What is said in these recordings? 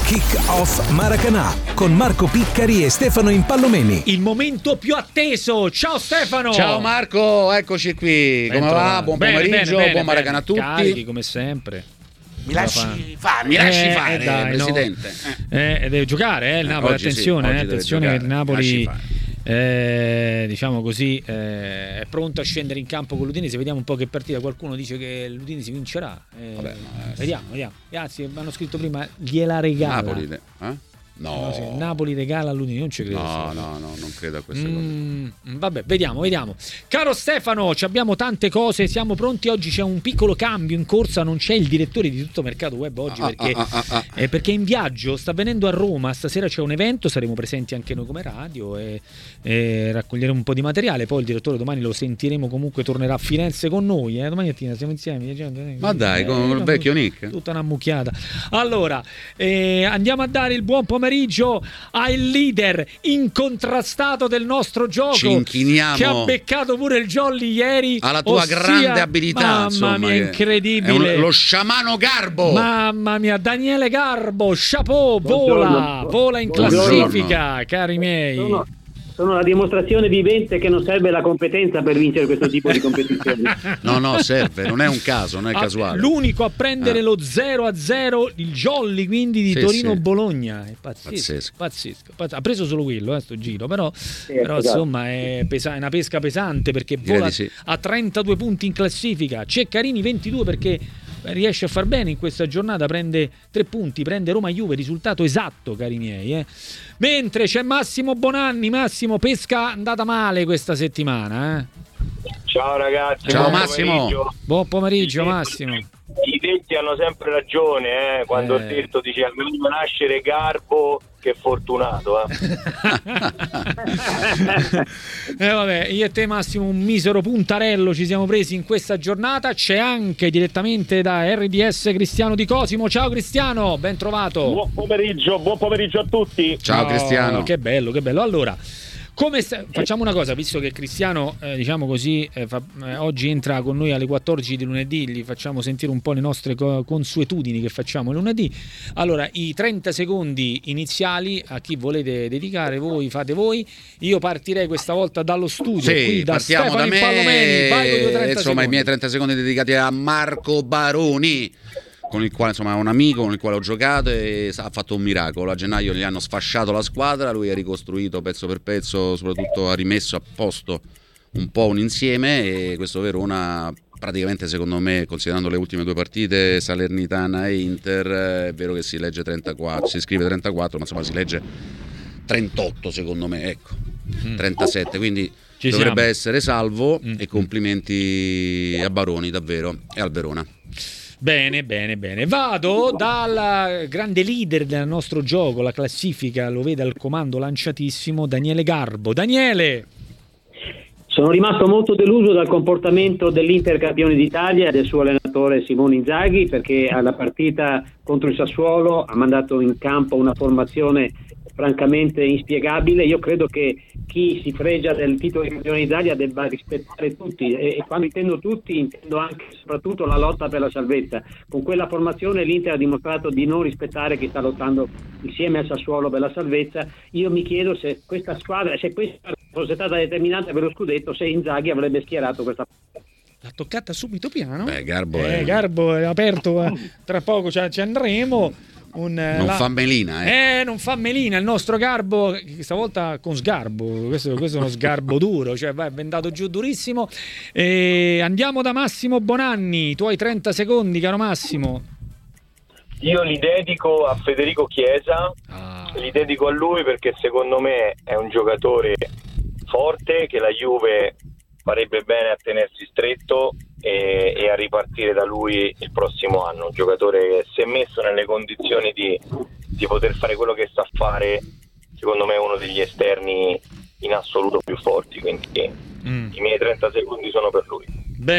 Kick-Off Maracanã con Marco Piccari e Stefano Impallomeni. Il momento più atteso. Ciao Stefano. Ciao Marco, eccoci qui. Come va? Buon pomeriggio, buon Maracanã a tutti. Carichi come sempre. Mi lasci fare, dai, Presidente. Deve giocare, il Napoli. Oggi attenzione, sì, attenzione che il Napoli diciamo così è pronto a scendere in campo con l'Udinese. Vediamo un po' che partita. Qualcuno dice che l'Udinese vincerà. Vediamo. Ragazzi, hanno scritto prima gliela regala. Napoli, No. Sì, Napoli regala all'Udinese, non ci credo. No, non credo a queste cose. Vabbè, vediamo. Caro Stefano, abbiamo tante cose, siamo pronti. Oggi c'è un piccolo cambio in corsa, non c'è il direttore di Tutto Mercato Web oggi perché è in viaggio, sta venendo a Roma, stasera c'è un evento, saremo presenti anche noi come radio e raccoglieremo un po' di materiale, poi il direttore domani lo sentiremo, comunque tornerà a Firenze con noi, domani mattina siamo insieme. Ma dai, come il vecchio Nick. Tutta una mucchiata. Allora, andiamo a dare il buon pomeriggio al leader incontrastato del nostro gioco. Ci inchiniamo. Che ha beccato pure il Jolly ieri. Alla tua grande abilità. Mamma mia, incredibile. Lo sciamano Garbo. Mamma mia, Daniele Garbo, chapeau, vola in classifica, cari miei. Sono la dimostrazione vivente che non serve la competenza per vincere questo tipo di competizioni. No, serve, non è un caso, non è casuale. L'unico a prendere lo 0-0, il Jolly quindi di Torino-Bologna. È pazzesco. Ha preso solo quello, sto giro, però insomma è una pesca pesante perché vola a 32 punti in classifica. Ceccarini 22 perché riesce a far bene in questa giornata, prende 3 punti, prende Roma-Juve, risultato esatto, cari miei. Mentre c'è Massimo Bonanni. Massimo, pesca andata male questa settimana. Ciao ragazzi. Ciao Massimo. Buon pomeriggio Massimo. I detti hanno sempre ragione, quando ho detto diceva meglio nascere Garbo che fortunato. Vabbè, io e te Massimo un misero puntarello ci siamo presi in questa giornata. C'è anche direttamente da RDS Cristiano Di Cosimo. Ciao Cristiano, ben trovato. Buon pomeriggio a tutti. Ciao Cristiano. Che bello. Allora, facciamo una cosa, visto che Cristiano diciamo così oggi entra con noi alle 14 di lunedì, gli facciamo sentire un po' le nostre consuetudini che facciamo lunedì. Allora, i 30 secondi iniziali a chi volete dedicare, voi fate voi. Io partirei questa volta dallo studio, qui da partiamo Stefano da me. Impallomeni. Vai con i 30 insomma secondi. I miei 30 secondi dedicati a Marco Baroni, con il quale insomma è un amico con il quale ho giocato e ha fatto un miracolo. A gennaio gli hanno sfasciato la squadra, lui ha ricostruito pezzo per pezzo, soprattutto ha rimesso a posto un po' un insieme, e questo Verona praticamente, secondo me, considerando le ultime 2 partite, Salernitana e Inter, è vero che si legge 34, si scrive 34, ma insomma si legge 38 secondo me, ecco, 37, quindi dovrebbe essere salvo, e complimenti a Baroni davvero e al Verona. Bene. Vado dal grande leader del nostro gioco, la classifica lo vede al comando lanciatissimo, Daniele Garbo. Daniele! Sono rimasto molto deluso dal comportamento dell'Inter campione d'Italia e del suo allenatore Simone Inzaghi, perché alla partita contro il Sassuolo ha mandato in campo una formazione francamente inspiegabile. Io credo che chi si fregia del titolo di campione d'Italia debba rispettare tutti, e quando intendo tutti intendo anche e soprattutto la lotta per la salvezza. Con quella formazione l'Inter ha dimostrato di non rispettare chi sta lottando insieme al Sassuolo per la salvezza. Io mi chiedo se questa squadra fosse stata determinante per lo scudetto, se Inzaghi avrebbe schierato questa. L'ha toccata subito piano. Garbo è aperto, tra poco ci andremo. Non fa melina, non fa melina il nostro Garbo, stavolta con sgarbo. Questo è uno sgarbo duro, cioè è vendato giù durissimo. Andiamo da Massimo Bonanni, i tuoi 30 secondi, caro Massimo. Io li dedico a Federico Chiesa, li dedico a lui perché secondo me è un giocatore forte che la Juve farebbe bene a tenersi stretto e a ripartire da lui il prossimo anno. Un giocatore che, se messo nelle condizioni di poter fare quello che sa fare, secondo me è uno degli esterni in assoluto più forti, quindi i miei 30 secondi sono per lui.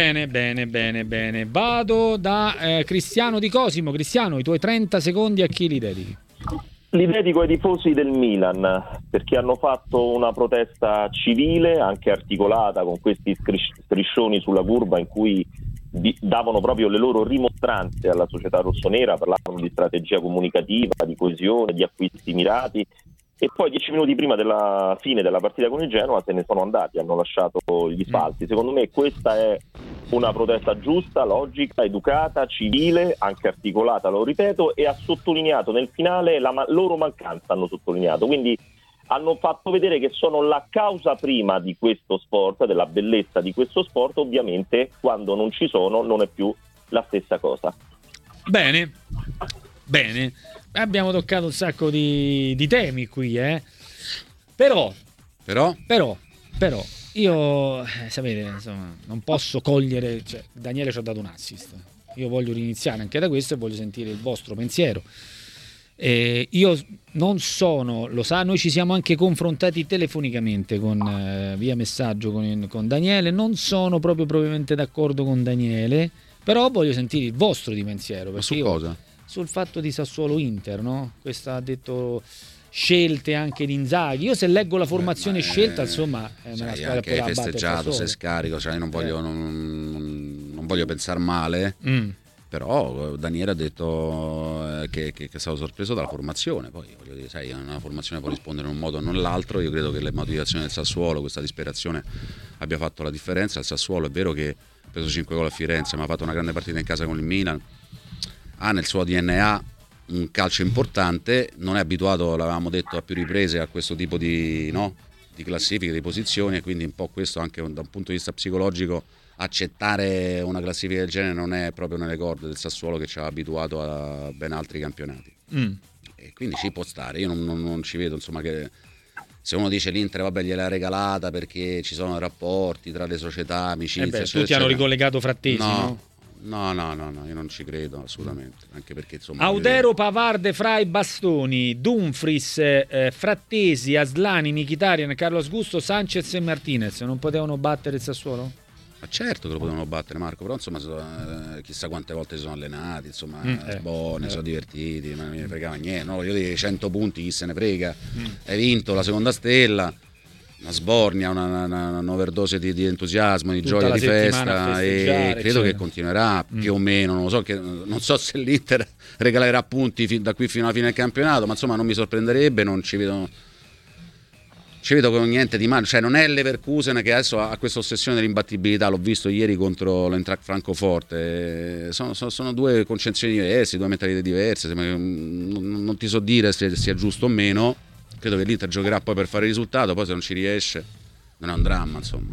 Bene. Vado da Cristiano Di Cosimo. Cristiano, i tuoi 30 secondi a chi li dedichi? Li dedico ai tifosi del Milan, perché hanno fatto una protesta civile, anche articolata, con questi striscioni sulla curva in cui davano proprio le loro rimostranze alla società rossonera, parlavano di strategia comunicativa, di coesione, di acquisti mirati, e poi 10 minuti prima della fine della partita con il Genoa se ne sono andati, hanno lasciato gli spalti. Secondo me questa è una protesta giusta, logica, educata, civile, anche articolata, lo ripeto, e ha sottolineato nel finale la loro mancanza, hanno sottolineato, quindi hanno fatto vedere che sono la causa prima di questo sport, della bellezza di questo sport. Ovviamente quando non ci sono non è più la stessa cosa. Bene, abbiamo toccato un sacco di temi qui, però io sapete, insomma, non posso cogliere, cioè, Daniele ci ha dato un assist, io voglio riniziare anche da questo e voglio sentire il vostro pensiero. Io non sono, lo sa, noi ci siamo anche confrontati telefonicamente via messaggio con Daniele, non sono proprio propriamente d'accordo con Daniele, però voglio sentire il vostro di pensiero. Ma su cosa? Sul fatto di Sassuolo-Inter, no? Questa ha detto scelte anche di Inzaghi. Io se leggo la formazione scelta, insomma, me la squadra anche hai festeggiato, sei scarico, cioè non voglio pensare male. Però Daniele ha detto che è stato sorpreso dalla formazione. Poi voglio dire, sai, una formazione può rispondere in un modo o non l'altro. Io credo che le motivazioni del Sassuolo, questa disperazione, abbia fatto la differenza. Il Sassuolo è vero che ha preso 5 gol a Firenze, ma ha fatto una grande partita in casa con il Milan, ha nel suo DNA un calcio importante, non è abituato, l'avevamo detto a più riprese, a questo tipo di classifiche, di posizioni, e quindi un po' questo anche da un punto di vista psicologico. Accettare una classifica del genere non è proprio nelle corde del Sassuolo, che ci ha abituato a ben altri campionati, e quindi ci può stare. Io non ci vedo, insomma, che se uno dice l'Inter vabbè gliel'ha regalata perché ci sono rapporti tra le società, amicizia, tutti hanno ricollegato Frattesi, no? No, io non ci credo assolutamente, anche perché insomma Audero, Pavard, Frey, Bastoni, Dumfries, Frattesi, Aslani, Mkhitaryan, Carlos Gusto, Sanchez e Martinez non potevano battere il Sassuolo? Ma certo che lo potevano battere, Marco, però insomma chissà quante volte si sono allenati, insomma, sono divertiti, ma non mi fregava niente, no? Io dico 100 punti, chi se ne frega, hai vinto la seconda stella, una sbornia, una overdose di entusiasmo, di tutta gioia, di festa, e credo che certo. continuerà più o meno, non so se l'Inter regalerà punti da qui fino alla fine del campionato, ma insomma non mi sorprenderebbe, non ci vedo con niente di male, cioè non è Leverkusen che adesso ha questa ossessione dell'imbattibilità, l'ho visto ieri contro l'Eintracht Francoforte, sono due concezioni diverse, due mentalità diverse, non ti so dire se sia giusto o meno. Credo che l'Inter giocherà poi per fare il risultato, poi se non ci riesce non è un dramma, insomma.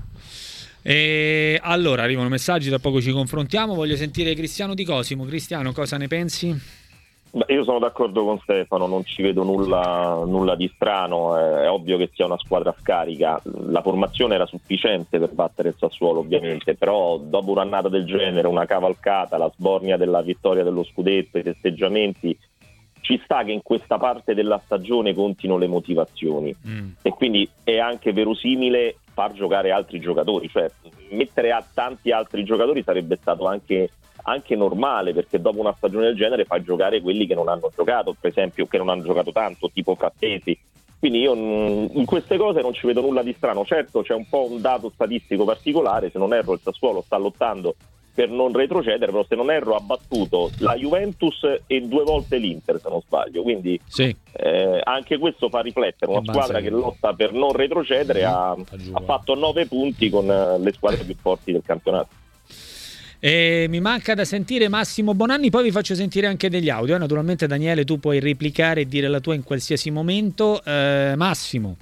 E allora arrivano messaggi, tra poco ci confrontiamo, voglio sentire Cristiano Di Cosimo. Cristiano, cosa ne pensi? Beh, io sono d'accordo con Stefano, non ci vedo nulla di strano, è ovvio che sia una squadra scarica, la formazione era sufficiente per battere il Sassuolo ovviamente, però dopo un'annata del genere, una cavalcata, la sbornia della vittoria dello scudetto, i festeggiamenti, ci sta che in questa parte della stagione contino le motivazioni e quindi è anche verosimile far giocare altri giocatori, cioè mettere a tanti altri giocatori sarebbe stato anche normale, perché dopo una stagione del genere fai giocare quelli che non hanno giocato, per esempio, che non hanno giocato tanto, tipo Frattesi. Quindi io in queste cose non ci vedo nulla di strano. Certo c'è un po' un dato statistico particolare, se non erro il Sassuolo sta lottando per non retrocedere, però se non erro ha battuto la Juventus e 2 volte l'Inter, se non sbaglio, quindi sì. Anche questo fa riflettere, una squadra che lotta per non retrocedere ha fatto 9 punti con le squadre più forti del campionato. Mi manca da sentire Massimo Bonanni, poi vi faccio sentire anche degli audio. Naturalmente Daniele, tu puoi replicare e dire la tua in qualsiasi momento. Massimo.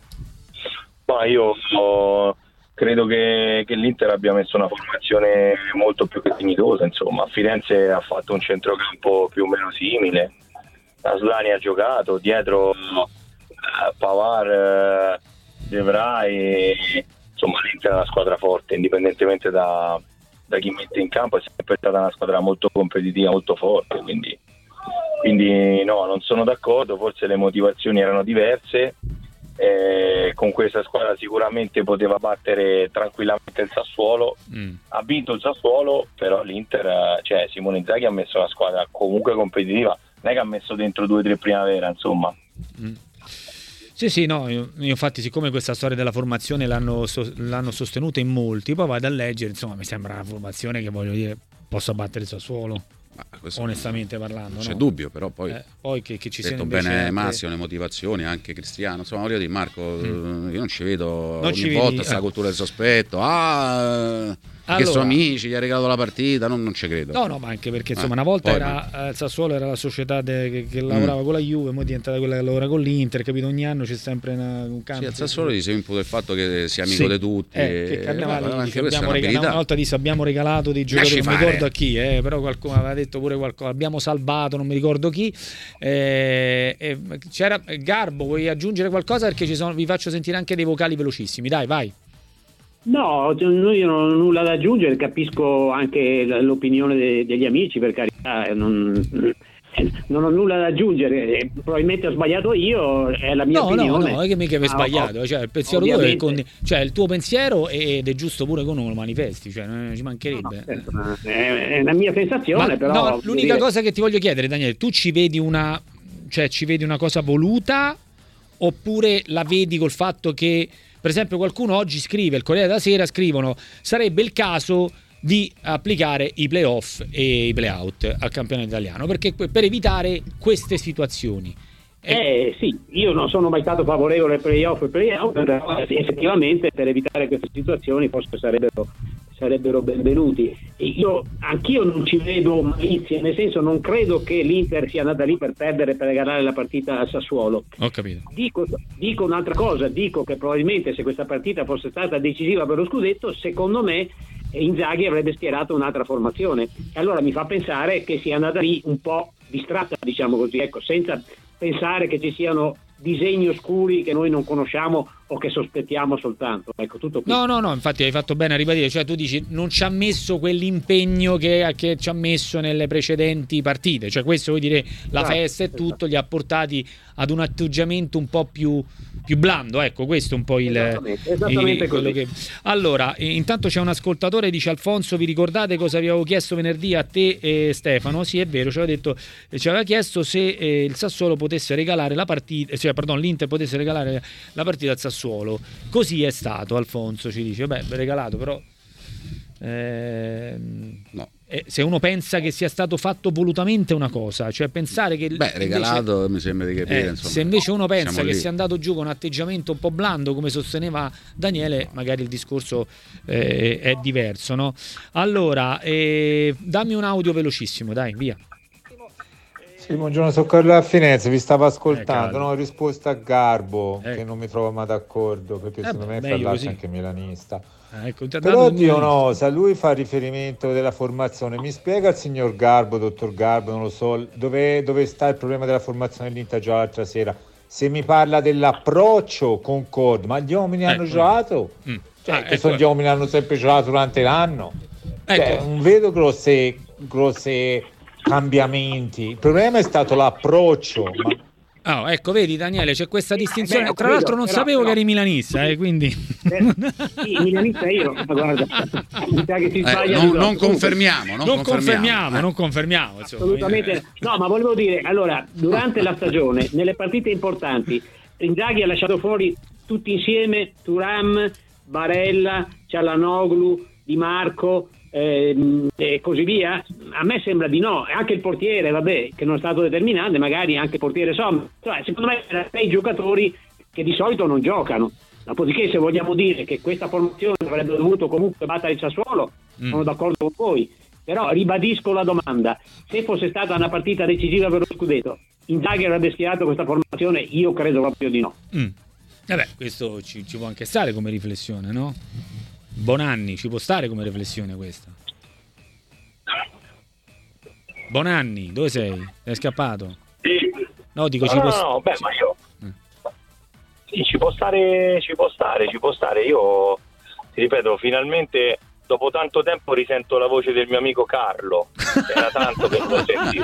Ma io credo che l'Inter abbia messo una formazione molto più che dignitosa, insomma. Firenze ha fatto un centrocampo più o meno simile, Aslani ha giocato, dietro Pavard, De Vrij, insomma l'Inter è una squadra forte, indipendentemente da chi mette in campo, è sempre stata una squadra molto competitiva, molto forte, quindi no, non sono d'accordo, forse le motivazioni erano diverse. Con questa squadra sicuramente poteva battere tranquillamente il Sassuolo, ha vinto il Sassuolo, però l'Inter, cioè Simone Inzaghi ha messo una squadra comunque competitiva, non è che ha messo dentro 2 o 3 primavera, insomma. Sì, no, io infatti, siccome questa storia della formazione l'hanno sostenuta in molti, poi vado a leggere, insomma, mi sembra una formazione che, voglio dire, possa battere il Sassuolo. Onestamente parlando, non c'è no? dubbio, però poi che ci detto bene Massimo, le motivazioni, anche Cristiano, insomma, voglio dire, Marco, io non ci vedo ogni volta questa cultura del sospetto, che sono amici, gli ha regalato la partita, non ci credo. No, ma anche perché insomma una volta il Sassuolo era la società che lavorava con la Juve, ora è diventata quella che lavora con l'Inter, capito? Ogni anno c'è sempre un cambio. Sì, al Sassuolo gli si imputa il fatto che sia amico di tutti. Che Carnevali una volta disse abbiamo regalato dei giocatori, non mi ricordo a chi, però qualcuno aveva detto pure qualcosa, abbiamo salvato, non mi ricordo chi. C'era Garbo, vuoi aggiungere qualcosa? Perché vi faccio sentire anche dei vocali velocissimi, dai, vai. No, io non ho nulla da aggiungere, capisco anche l'opinione degli amici, per carità, non ho nulla da aggiungere, probabilmente ho sbagliato io, è la mia opinione. No, è che mica hai sbagliato, cioè il pensiero tuo è il tuo pensiero ed è giusto pure che uno lo manifesti, cioè non ci mancherebbe. No, è la mia sensazione, però. L'unica cosa che ti voglio chiedere, Daniele, tu ci vedi una cosa voluta oppure la vedi col fatto che, per esempio, qualcuno oggi scrive, il Corriere della Sera scrivono, sarebbe il caso di applicare i play-off e i play-out al campionato italiano, perché per evitare queste situazioni. Sì, io non sono mai stato favorevole ai play-off e play-out, però effettivamente per evitare queste situazioni forse sarebbero benvenuti. Anch'io non ci vedo malizia, nel senso non credo che l'Inter sia andata lì per perdere, per regalare la partita al Sassuolo. Ho capito. Dico un'altra cosa, dico che probabilmente se questa partita fosse stata decisiva per lo scudetto, secondo me Inzaghi avrebbe schierato un'altra formazione. E allora mi fa pensare che sia andata lì un po' distratta, diciamo così, ecco, senza pensare che ci siano disegni oscuri che noi non conosciamo o che sospettiamo soltanto, ecco, tutto qui. No, infatti hai fatto bene a ribadire, cioè tu dici non ci ha messo quell'impegno che ci ha messo nelle precedenti partite, cioè questo vuol dire la festa e tutto li ha portati ad un atteggiamento un po' più blando, ecco, questo è un po' esattamente quello che. Allora, intanto c'è un ascoltatore, dice: Alfonso, vi ricordate cosa vi avevo chiesto venerdì a te e Stefano? Sì, è vero, ci aveva chiesto se il Sassuolo potesse regalare la partita, l'Inter potesse regalare la partita al Sassuolo. Così è stato, Alfonso ci dice. Regalato, però no. Se uno pensa che sia stato fatto volutamente una cosa, cioè pensare che regalato invece, mi sembra di capire, insomma, se invece uno pensa che sia andato giù con un atteggiamento un po' blando, come sosteneva Daniele, magari il discorso è diverso, no? Allora, dammi un audio velocissimo, dai, via. Sì, buongiorno, sono Carlo a Firenze, vi stavo ascoltando, ho risposto a Garbo, che non mi trovo mai d'accordo, perché secondo me è parlato anche milanista. Però oddio no, se lui fa riferimento della formazione, mi spiega il signor Garbo, dottor Garbo, non lo so, dove sta il problema della formazione dell'Inter già l'altra sera. Se mi parla dell'approccio, concordo, ma gli uomini hanno giocato, che sono gli uomini hanno sempre giocato durante l'anno, non vedo grosse cambiamenti. Il problema è stato l'approccio. Ecco, vedi Daniele, c'è questa distinzione. Tra l'altro non sapevo che eri milanista, quindi sì, milanista io, guarda, non confermiamo, non confermiamo insomma. Assolutamente no, ma volevo dire, allora, durante la stagione, nelle partite importanti, Inzaghi ha lasciato fuori tutti insieme Thuram, Barella, Çalhanoğlu, Di Marco e così via. A me sembra di no, e anche il portiere, che non è stato determinante, magari anche il portiere Sommer, secondo me erano 6 giocatori che di solito non giocano. Dopodiché, se vogliamo dire che questa formazione avrebbe dovuto comunque battere il Sassuolo, sono d'accordo con voi, però ribadisco la domanda: se fosse stata una partita decisiva per lo scudetto, Inzaghi avrebbe schierato questa formazione? Io credo proprio di no. Questo ci può anche stare come riflessione, no? Bonanni, ci può stare come riflessione questa? Bonanni, dove sei? Sei scappato? Sì. No, dico ma io sì, ci può stare. Io ti ripeto, finalmente dopo tanto tempo risento la voce del mio amico Carlo. Era tanto che non lo sentivo.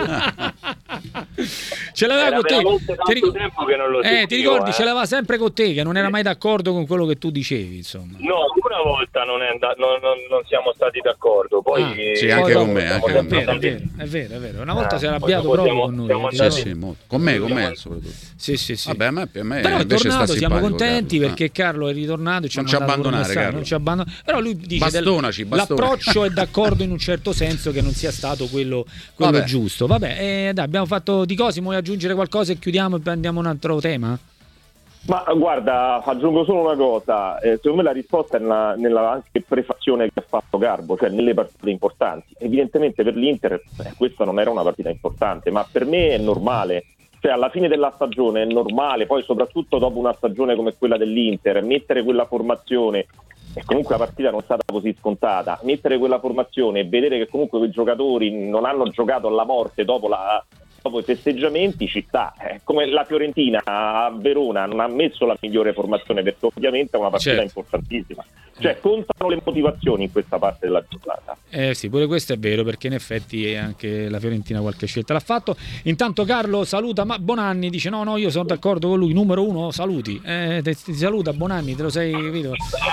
Ce l'aveva con te. Tempo che non lo sentivo, ti ricordi, ce l'aveva sempre con te, che non era mai d'accordo con quello che tu dicevi, insomma. No, una volta non siamo stati d'accordo. Poi sì, anche con me. È vero. Una volta si è arrabbiato proprio con noi. Con me soprattutto. Sì. Vabbè, a me però è tornato, siamo contenti perché Carlo è ritornato. Non ci abbandonare, Carlo. Però lui dice l'approccio è d'accordo in un certo senso che non sia stato quello giusto. Vabbè, dai, abbiamo fatto di cose. Vuoi aggiungere qualcosa e chiudiamo e andiamo a un altro tema? Ma guarda, aggiungo solo una cosa, secondo me la risposta è nella anche prefazione che ha fatto Garbo, cioè nelle partite importanti. Evidentemente per l'Inter questa non era una partita importante, ma per me è normale, cioè alla fine della stagione è normale, poi soprattutto dopo una stagione come quella dell'Inter, mettere quella formazione, e comunque la partita non è stata così scontata, mettere quella formazione e vedere che comunque quei giocatori non hanno giocato alla morte dopo i festeggiamenti ci sta, come la Fiorentina a Verona non ha messo la migliore formazione perché ovviamente è una partita importantissima, cioè contano le motivazioni in questa parte della giornata. Sì, pure questo è vero, perché in effetti anche la Fiorentina qualche scelta l'ha fatto. Intanto Carlo saluta Bonanni, dice no io sono d'accordo con lui, numero 1 saluti, ti saluta Bonanni, te lo sei capito?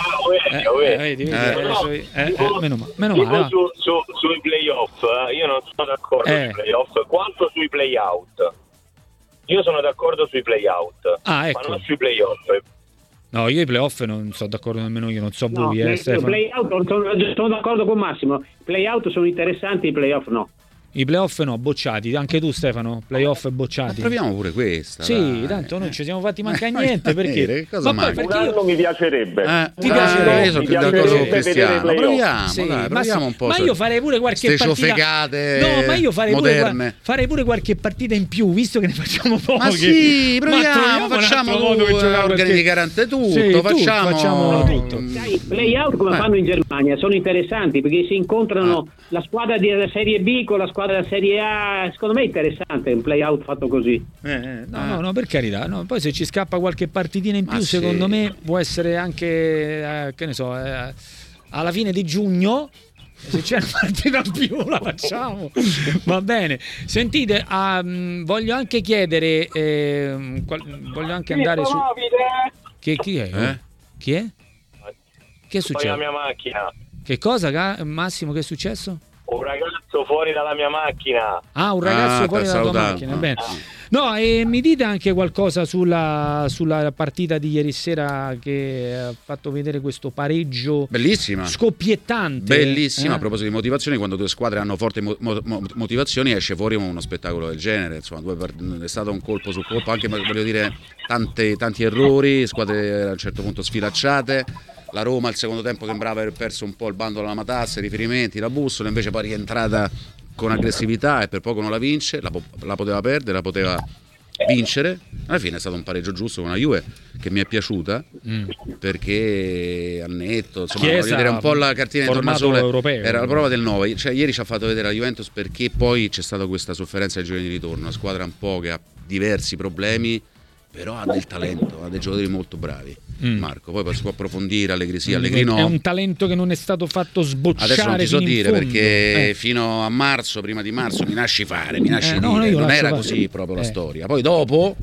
Meno male. Sui playoff io non sono d'accordo sui playoff quanto sui playout. Io sono d'accordo sui playout, ma non sui playoff. No, io i playoff non sono d'accordo nemmeno io, non so voi, Stefano. Playout sono d'accordo con Massimo. Playout sono interessanti, i playoff no. I playoff no, bocciati. Anche tu, Stefano, playoff bocciati. Ma proviamo pure questa. Sì, tanto noi ci siamo fatti mancare niente, perché che cosa un anno mi piacerebbe. Ti piacerebbe? Io sono più d'accordo con Cristiano. Proviamo, sì, proviamo un po'. Ma io farei pure qualche partita. No, ma io farei pure qualche partita in più, visto che ne facciamo poche. Ma sì, proviamo, facciamo organi garante tutto, facciamo tutto. I play-out come fanno in Germania sono interessanti perché si incontrano la squadra della Serie B con la squadra della Serie A, secondo me è interessante un play-out fatto così. No, per carità, no. Poi se ci scappa qualche partitina in più, secondo me può essere anche, che ne so, alla fine di giugno. Se c'è una partita in più la facciamo. Va bene. Sentite, voglio anche chiedere, voglio anche andare su. Chi è? Chi è? Che è successo? La mia macchina. Che cosa, Massimo? Che è successo? Un ragazzo fuori dalla mia macchina. Un ragazzo fuori dalla tua macchina. Bene. No, e mi dite anche qualcosa sulla partita di ieri sera che ha fatto vedere questo pareggio bellissima, scoppiettante. Bellissima. A proposito di motivazioni, quando due squadre hanno forti motivazioni esce fuori uno spettacolo del genere. Insomma, è stato un colpo su colpo, anche voglio dire tanti errori, squadre a un certo punto sfilacciate. La Roma al secondo tempo sembrava aver perso un po' il bando alla matassa, i riferimenti, la bussola, invece poi è rientrata con aggressività e per poco non la vince, la poteva perdere, la poteva vincere. Alla fine è stato un pareggio giusto con una Juve che mi è piaciuta perché al netto, insomma, voglio vedere un po' la cartina di tornasole, era la prova del 9, cioè ieri ci ha fatto vedere la Juventus perché poi c'è stata questa sofferenza ai giorni di ritorno, una squadra un po' che ha diversi problemi però ha del talento, ha dei giocatori molto bravi. Marco, poi si può approfondire, Allegri sì, Allegri no. È un talento che non è stato fatto sbocciare. Adesso non ti so dire fondo. Perché fino a marzo, prima di marzo, mi lasci fare, mi lasci dire, non era così proprio la storia. Poi dopo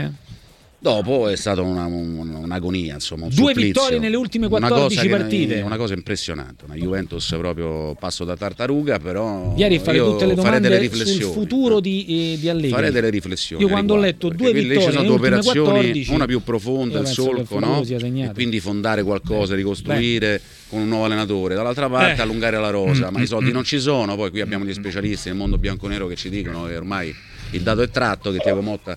è stata un'agonia, insomma, un 2 vittorie nelle ultime 14 partite. Una cosa impressionante, una Juventus proprio passo da tartaruga, però ieri farei tutte le domande sul futuro di Allegri. Farei delle riflessioni. Io quando ho letto 2 vittorie ci sono due operazioni, 14, una più profonda, il solco, no? E quindi fondare qualcosa, ricostruire con un nuovo allenatore, dall'altra parte allungare la rosa, ma i soldi non ci sono. Poi qui abbiamo gli specialisti nel mondo bianconero che ci dicono che ormai il dato è tratto, che Thiago Motta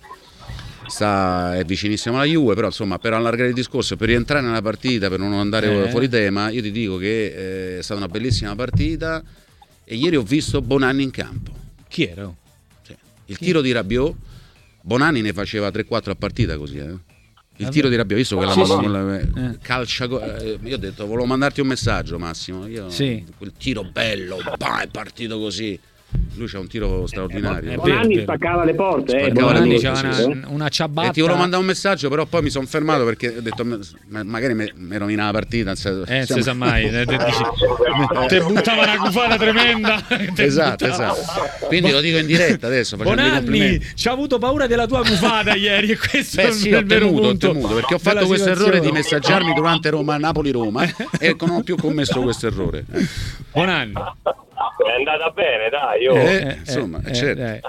è vicinissimo alla Juve, però insomma, per allargare il discorso, per rientrare nella partita, per non andare fuori tema, io ti dico che è stata una bellissima partita e ieri ho visto Bonanni in campo. Chi era? Il tiro di Rabiot, Bonanni ne faceva 3-4 a partita così, il tiro di Rabiot, visto che la calcia, io ho detto volevo mandarti un messaggio, Massimo, quel tiro bello, è partito così. Lui c'ha un tiro straordinario. Bonanni spaccava le porte. Bonanni c'aveva una ciabatta. E ti volevo mandare un messaggio, però poi mi sono fermato perché ho detto magari mi rovina la partita. Non si sa mai. Te buttava una gufata tremenda. Esatto. Quindi lo dico in diretta adesso. Bonanni ci ha avuto paura della tua gufata ieri. E questo è il vero punto. Ho temuto perché ho fatto questo errore di messaggiarmi durante Napoli-Roma e non ho più commesso questo errore. Bonanni. È andata bene, dai. Insomma, certo.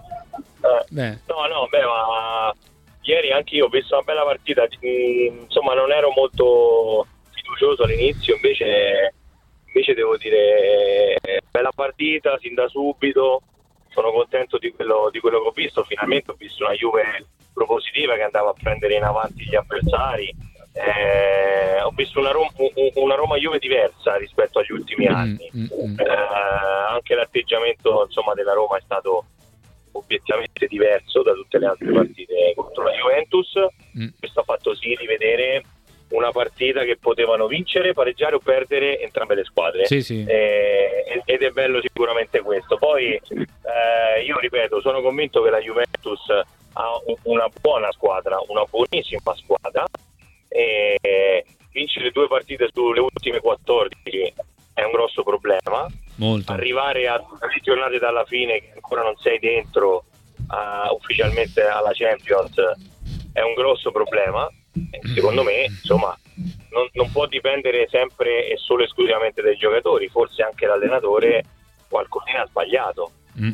No, ma ieri anche io ho visto una bella partita. Insomma, non ero molto fiducioso all'inizio, invece devo dire bella partita sin da subito. Sono contento di quello che ho visto. Finalmente ho visto una Juve propositiva che andava a prendere in avanti gli avversari. Ho visto una Roma Juve diversa rispetto agli ultimi anni. Anche l'atteggiamento, insomma, della Roma è stato obiettivamente diverso da tutte le altre partite contro la Juventus. Questo ha fatto sì di vedere una partita che potevano vincere, pareggiare o perdere entrambe le squadre. Sì. Ed è bello sicuramente questo. Poi io ripeto, sono convinto che la Juventus ha una buona squadra, una buonissima squadra, e vincere 2 partite sulle ultime 14 è un grosso problema. Molto. Arrivare a 3 giornate dalla fine che ancora non sei dentro ufficialmente alla Champions è un grosso problema. Secondo me, insomma, non può dipendere sempre e solo esclusivamente dai giocatori, forse anche l'allenatore qualcosina ha sbagliato.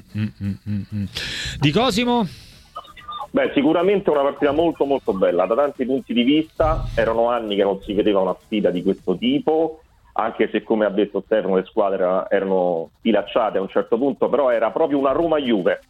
Di Cosimo? Beh, sicuramente una partita molto molto bella da tanti punti di vista. Erano anni che non si vedeva una sfida di questo tipo, anche se, come ha detto Stefano, le squadre erano sfilacciate a un certo punto, però era proprio una Roma-Juve,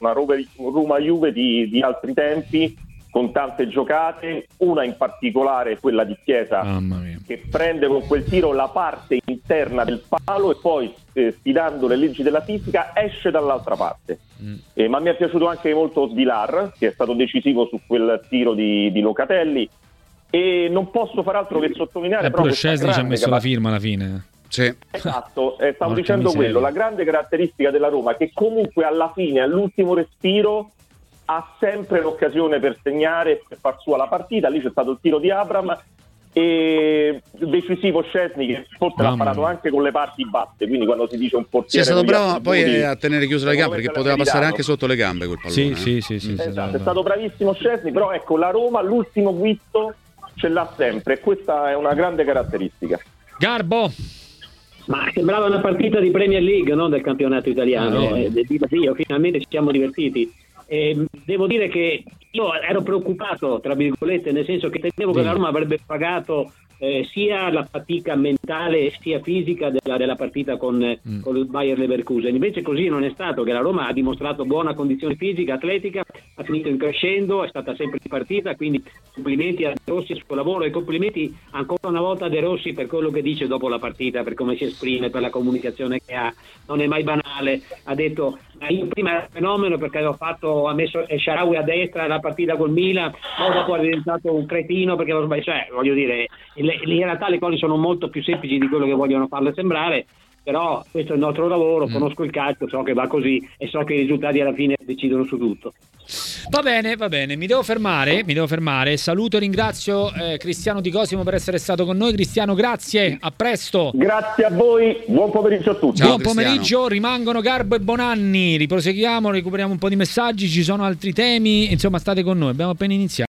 di altri tempi, con tante giocate, una in particolare quella di Chiesa, che prende con quel tiro la parte interna del palo e poi, sfidando le leggi della fisica, esce dall'altra parte. Ma mi è piaciuto anche molto Svilar, che è stato decisivo su quel tiro di Locatelli, e non posso far altro che sottolineare proprio Szczesny ci ha messo la firma alla fine. Sì. Esatto, stavo dicendo quello, la grande caratteristica della Roma, che comunque alla fine, all'ultimo respiro, ha sempre l'occasione per segnare, per far sua la partita. Lì c'è stato il tiro di Abraham e decisivo Szczesny, che forse l'ha parato anche con le parti basse, quindi quando si dice un portiere è stato bravo poi a tenere chiuse le gambe, perché poteva passare anche sotto le gambe quel pallone. Sì. Esatto, è stato bravissimo Szczesny, però ecco, la Roma l'ultimo guizzo ce l'ha sempre e questa è una grande caratteristica. Garbo. Ma sembrava una partita di Premier League, non del campionato italiano. Finalmente ci siamo divertiti. Devo dire che io ero preoccupato, tra virgolette, nel senso che temevo che la Roma avrebbe pagato sia la fatica mentale sia fisica della partita con il Bayer Leverkusen. Invece così non è stato, che la Roma ha dimostrato buona condizione fisica, atletica, ha finito in crescendo, è stata sempre in partita, quindi complimenti a De Rossi sul suo lavoro e complimenti ancora una volta a De Rossi per quello che dice dopo la partita, per come si esprime, per la comunicazione che ha. Non è mai banale, ha detto io prima era fenomeno perché ha messo Shaarawy a destra la partita col Milan, poi dopo è diventato un cretino perché lo sbaglio, voglio dire, in realtà le cose sono molto più semplici di quello che vogliono farle sembrare, però questo è il nostro lavoro, conosco il calcio, so che va così e so che i risultati alla fine decidono su tutto. Va bene, mi devo fermare. Saluto e ringrazio Cristiano Di Cosimo per essere stato con noi. Cristiano, grazie, a presto. Grazie a voi, buon pomeriggio a tutti. Buon pomeriggio, rimangono Garbo e Bonanni, riproseguiamo, recuperiamo un po' di messaggi, ci sono altri temi, insomma state con noi, abbiamo appena iniziato.